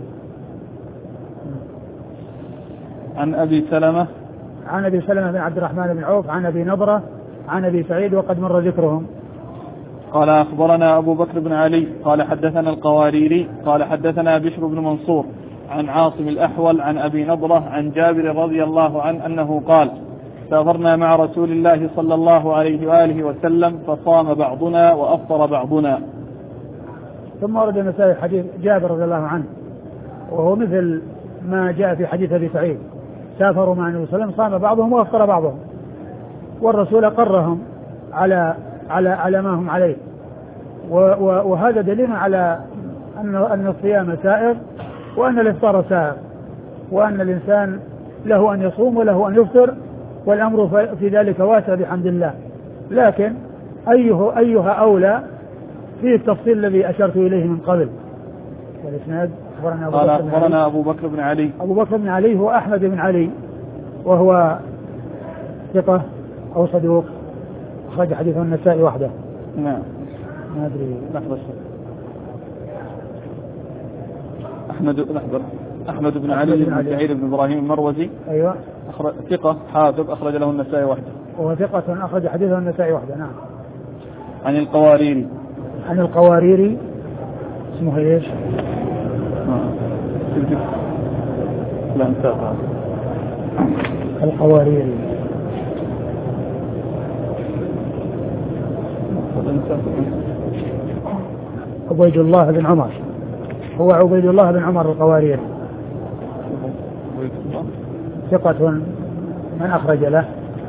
عن أبي سلمة عن أبي سلمة بن عبد الرحمن بن عوف عن أبي نضرة عن أبي سعيد وقد مر ذكرهم. قال أخبرنا أبو بكر بن علي قال حدثنا القواريري قال حدثنا بشر بن منصور عن عاصم الأحول عن أبي نضرة عن جابر رضي الله عنه أنه قال سافرنا مع رسول الله صلى الله عليه وآله وسلم فصام بعضنا وأفطر بعضنا. ثم ورد النسائي حديث جابر رضي الله عنه وهو مثل ما جاء في حديث أبي سعيد، سافروا مع النبي صلى الله عليه وسلم صام بعضهم وأفطر بعضهم، والرسول قرهم على على على ما هم عليه، وهذا دليل على أن أن الصيام سائر وأن الإفطار سائر، وأن الإنسان له أن يصوم وله أن يفطر، والأمر في ذلك واسع بحمد الله، لكن أيه أيها أولى في التفصيل الذي أشرت إليه من قبل. والإسناد أخبرنا أبو, قال أخبرنا أبو بكر بن علي. أبو بكر بن علي هو أحمد بن علي وهو ثقة أو صدوق أخرج حديثه النسائي وحده. نعم. ما أدري. لحظة. أحمد لحظة. أحمد بن علي بن سعيد بن إبراهيم المروزي. أيوة. أخرج ثقة حافظ أخرج له النسائي وحده. وهو ثقة أخرج حديثه النسائي وحده. نعم. عن القواريري. عن القواريري اسمه ايش؟ لا انتهى. القواريري عبيد الله بن عمر. هو عبيد الله بن عمر القواريري ثقة من أخرج له؟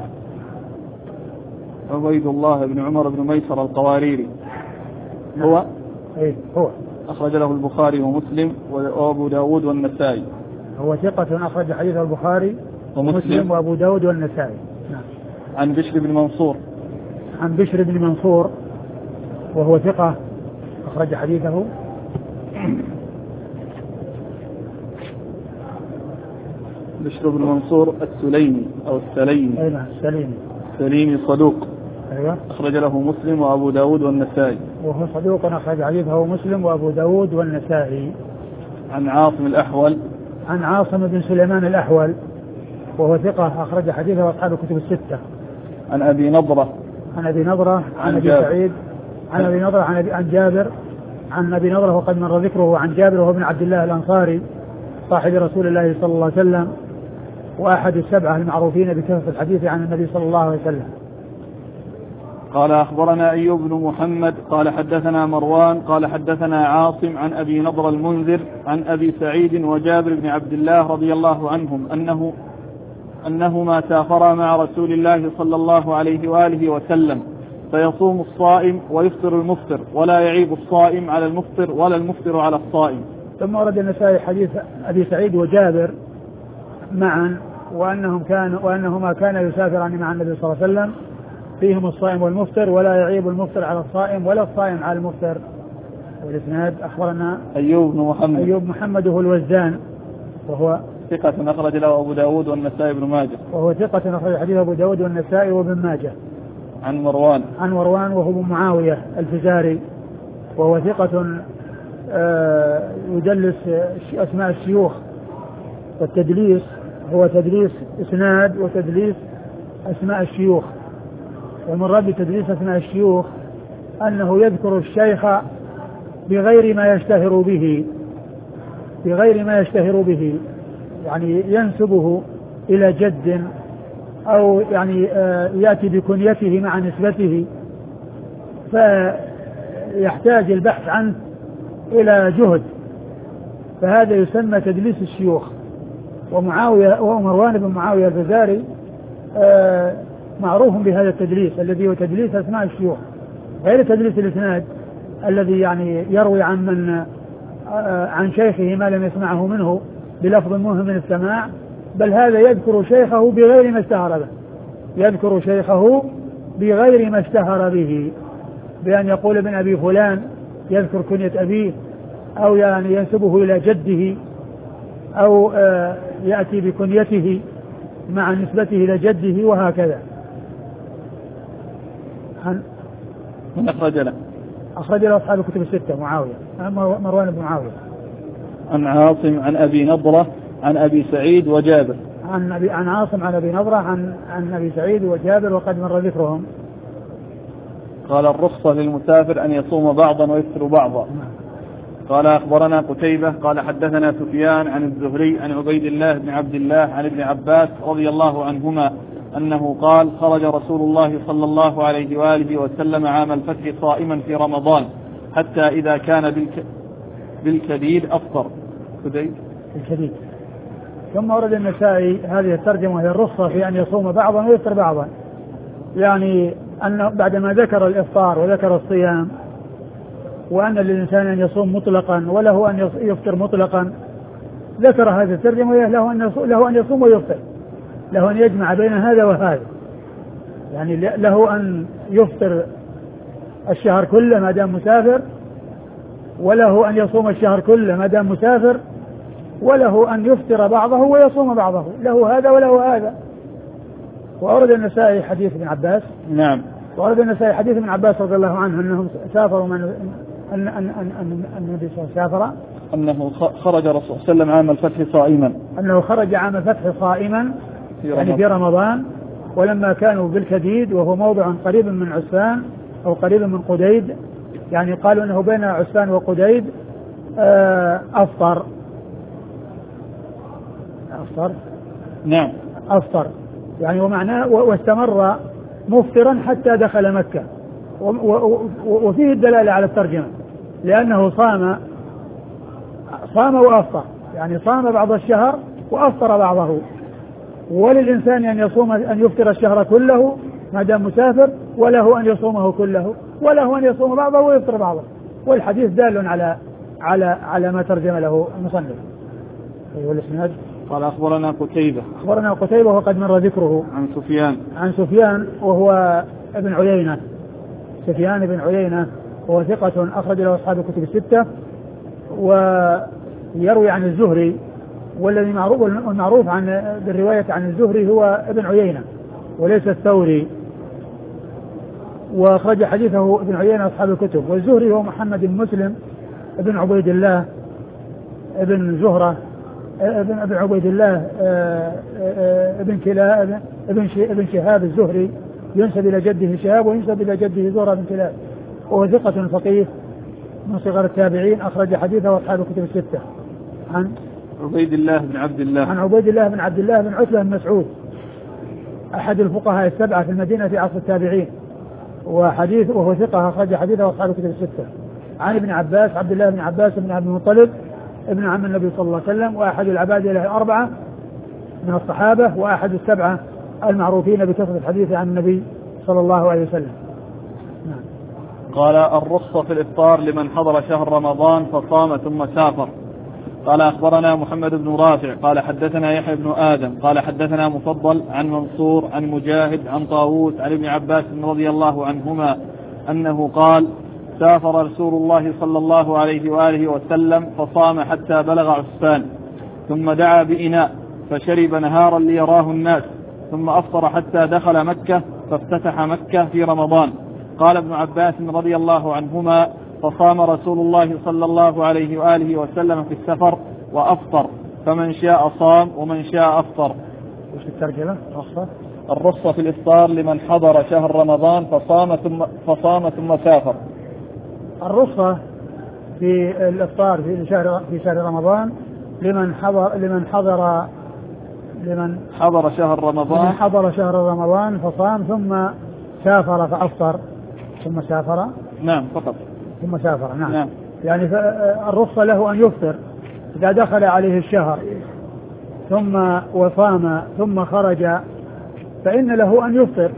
عبيد الله بن عمر بن ميسر القواريري. هو إيه هو أخرج له البخاري ومسلم وأبو داود والنسائي. هو ثقة أخرج حديث البخاري ومسلم وأبو داود والنسائي. نعم. عن بشر بن منصور. عن بشر بن منصور وهو ثقة أخرج حديثه بشر بن منصور السليمي أو السليمي. أي نعم السليمي. السليمي صدوق. أيوة. أخرج له مسلم وأبو داود والنسائي. وهو صدوق أخرج حديثه مسلم وأبو داود والنسائي. عن عاصم الأحول. عن عاصم بن سليمان الأحول وهو ثقة أخرج حديثه أصحاب الكتب الستة. عن أبي نضرة. عن أبي نضرة. عن, عن أبي سعيد. عن أبي نضرة عن, أبي عن جابر. عن أبي نضرة وقد مر ذكره. عن جابر وهو ابن عبد الله الأنصاري صاحب رسول الله صلى الله عليه وسلم وأحد السبعة المعروفين بكثرة الحديث عن النبي صلى الله عليه وسلم. قال أخبرنا أيوب بن محمد قال حدثنا مروان قال حدثنا عاصم عن أبي نضر المنذر عن أبي سعيد وجابر بن عبد الله رضي الله عنهم أنه أنهما سافرا مع رسول الله صلى الله عليه وآله وسلم فيصوم الصائم ويفطر المفطر ولا يعيب الصائم على المفطر ولا المفطر على الصائم. ثم ورد النسائي حديث أبي سعيد وجابر معا وأنهم كانوا وأنهما كانا يسافران مع النبي صلى الله عليه وسلم فيهم الصائم والمفطر ولا يعيب المفطر على الصائم ولا الصائم على المفطر. والإسناد أخبرنا أيوب بن محمد. أيوب محمد هو الوزان وهو ثقة أخرج له أبو داود والنسائي بن ماجه. وهو ثقة أخرج حديث أبو داود والنسائي وابن ماجه. عن مروان. عن مروان وهو ابن معاوية الفزاري وهو ثقة يدلس أسماء الشيوخ. والتدليس هو تدليس إسناد وتدليس أسماء الشيوخ. والمراد بتدليس أسماء الشيوخ أنه يذكر الشيخ بغير ما يشتهر به بغير ما يشتهر به يعني ينسبه إلى جد أو يعني يأتي بكنيته مع نسبته فيحتاج البحث عنه إلى جهد فهذا يسمى تدليس الشيوخ. ومعاوية ومروان بن معاوية الفزاري معروف بهذا التدليس الذي هو تدليس أسماء الشيوخ غير تدليس الإسناد الذي يعني يروي عن من عن شيخه ما لم يسمعه منه بلفظ مهم من السماع بل هذا يذكر شيخه بغير ما اشتهر به يذكر شيخه بغير ما اشتهر به بأن يقول ابن أبي فلان يذكر كنية أبيه أو يعني ينسبه إلى جده أو يأتي بكنيته مع نسبته إلى جده وهكذا. من أخرج له؟ أخرج له أصحاب الكتب الستة معاوية مروان بن معاوية. عن عاصم عن أبي نضرة عن أبي سعيد وجابر. عن أبي عن عاصم عن أبي نضرة عن عن أبي سعيد وجابر وقد مر ذكرهم. قال الرخصة للمسافر أن يصوم بعضا ويفطر بعضا. قال أخبرنا قتيبة قال حدثنا سفيان عن الزهري عن عبيد الله بن عبد الله عن ابن عباس رضي الله عنهما أنه قال خرج رسول الله صلى الله عليه وآله وسلم عام الفتح صائما في رمضان حتى إذا كان بالك... بالكديد أفطر. الكديد. ثم ورد النسائي هذه الترجمة وهي الرخصة في أن يصوم بعضا ويفطر بعضا يعني أن بعدما ذكر الإفطار وذكر الصيام وأن للإنسان أن يصوم مطلقا وله أن يفطر مطلقا ذكر هذه الترجمة له أن له أن يصوم ويفطر له أن يجمع بين هذا وهذا يعني له أن يفطر الشهر كله ما دام مسافر، وله أن يصوم الشهر كله ما دام مسافر، وله أن يفطر بعضه ويصوم بعضه، له هذا وله هذا. وأورد النسائي حديث ابن عباس. نعم. وأورد النسائي حديث ابن عباس رضي الله عنه أنهم سافروا من أن أن أن أن النبي صلى الله عليه وسلم سافر، أنه خرج الرسول صلى الله عليه وسلم عام الفتح صائما، أنه خرج عام الفتح صائما في يعني في رمضان، ولما كانوا بالكديد وهو موضع قريب من عسفان أو قريب من قديد، يعني قالوا أنه بين عسفان وقديد، أفطر أفطر نعم أفطر يعني ومعناه واستمر مفطرا حتى دخل مكة. وفيه الدلالة على الترجمة، لأنه صام صام وأفطر، يعني صام بعض الشهر وأفطر بعضه. وللإنسان أن يصوم أن يفطر الشهر كله ما دام مسافر، وله أن يصومه كله، وله أن يصوم بعضه ويفطر بعضه. والحديث دال على على على ما ترجم له المصنف. والإسناد قال أخبرنا قتيبة. أخبرنا قتيبة وقد مر ذكره. عن سفيان. عن سفيان وهو ابن عيينة. سفيان بن عيينة وهو ثقة أخرج له أصحاب الكتب الستة، ويروي عن الزهري، والذي معروف المعروف عن بالرواية عن الزهري هو ابن عيينة وليس الثوري، وأخرج حديثه ابن عيينة أصحاب الكتب. والزهري هو محمد بن مسلم ابن عبيد الله ابن زهرة ابن ابن عبيد الله ابن كلاب ابن ابن شهاب الزهري، ينسب إلى جده شهاب وينسب إلى جده زهرة بن كلاب، وهو ثقة فقيه من صغار التابعين، أخرج حديثه أصحاب الكتب الستة. عن عبيد الله بن عبد الله عن عبيد الله بن عبد الله بن عتبة بن مسعود، أحد الفقهاء السبعة في المدينة في عصر التابعين، وحديث وهو ثقة أخرج حديثه أصحاب الكتب الستة. عن ابن عباس عبد الله بن عباس بن عبد المطلب ابن عم النبي صلى الله عليه وسلم، وأحد العباد له أربعة من الصحابة، وأحد السبعة المعروفين بكثرة الحديث عن النبي صلى الله عليه وسلم. نعم. قال الرخصة في الإفطار لمن حضر شهر رمضان فصام ثم سافر. قال أخبرنا محمد بن رافع قال حدثنا يحيى بن آدم قال حدثنا مفضل عن منصور عن مجاهد عن طاووس عن ابن عباس رضي الله عنهما أنه قال سافر رسول الله صلى الله عليه وآله وسلم فصام حتى بلغ عسفان، ثم دعا بإناء فشرب نهارا ليراه الناس، ثم أفطر حتى دخل مكة فافتتح مكة في رمضان. قال ابن عباس رضي الله عنهما فصام رسول الله صلى الله عليه وآله وسلم في السفر وأفطر، فمن شاء صام ومن شاء أفطر. وش الترجمة؟ الرخصة الرخصة في الإفطار لمن حضر شهر رمضان فصام ثم فصام ثم سافر. الرخصة في الإفطار في شهر في شهر رمضان لمن حضر لمن حضر لمن حضر شهر رمضان لمن حضر شهر رمضان فصام ثم سافر فأفطر ثم سافر. نعم فقط. ثم سافر. نعم. نعم. يعني الرخصة له أن يفطر إذا دخل عليه الشهر ثم وصام ثم خرج، فإن له أن يفطر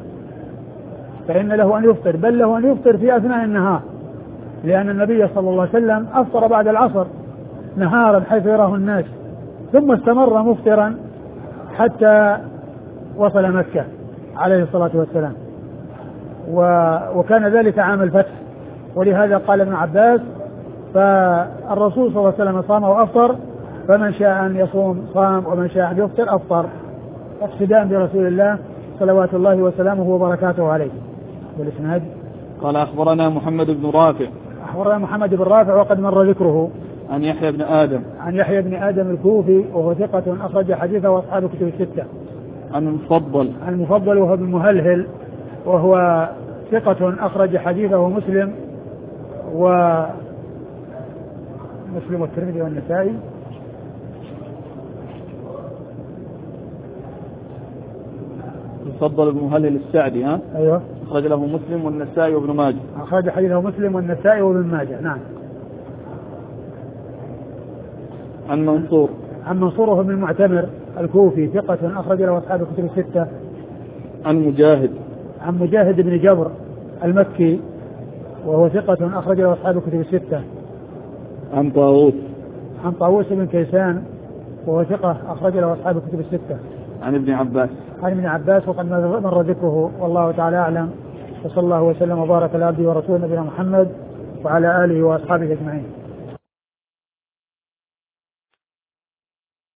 فإن له أن يفطر بل له أن يفطر في أثناء النهار، لأن النبي صلى الله عليه وسلم أفطر بعد العصر نهارا حيث يراه الناس، ثم استمر مفطرا حتى وصل مكة عليه الصلاة والسلام، وكان ذلك عام الفتح. ولهذا قال ابن عباس فالرسول صلى الله عليه وسلم صام وأفطر، فمن شاء أن يصوم صام ومن شاء أن يفطر أفطر، اقتداء برسول الله صلوات الله وسلامه وبركاته عليه. والإسناد قال أخبرنا محمد بن رافع. أخبرنا محمد بن رافع وقد مر ذكره. عن يحيى بن آدم. عن يحيى بن آدم الكوفي وهو ثقة أخرج حديثه وأصحاب الكتب الستة. عن المفضل. عن المفضل وهو ابن مهلهل وهو ثقة أخرج حديثه مسلم ومسلم والترمذي والنسائي. المفضل بن مهلهل السعدي. ها أيوه. أخرج له مسلم والنسائي وابن ماجه. أخرج حديثه مسلم والنسائي وابن ماجه. نعم. عن منصور. عن منصور وهو ابن المعتمر الكوفي ثقة أخرج له أصحاب الكتب الستة. عن مجاهد. عن مجاهد بن جبر المكي وهو ثقة أخرج له أصحاب الكتب الستة. عن طاووس. عن طاووس بن كيسان وهو ثقة أخرج له أصحاب الكتب الستة. عن ابن عباس عن ابن عباس وقد مر ذكره والله تعالى أعلم. وصلى الله وسلم وبارك على عبده ورسوله نبينا محمد وعلى آله وأصحابه أجمعين.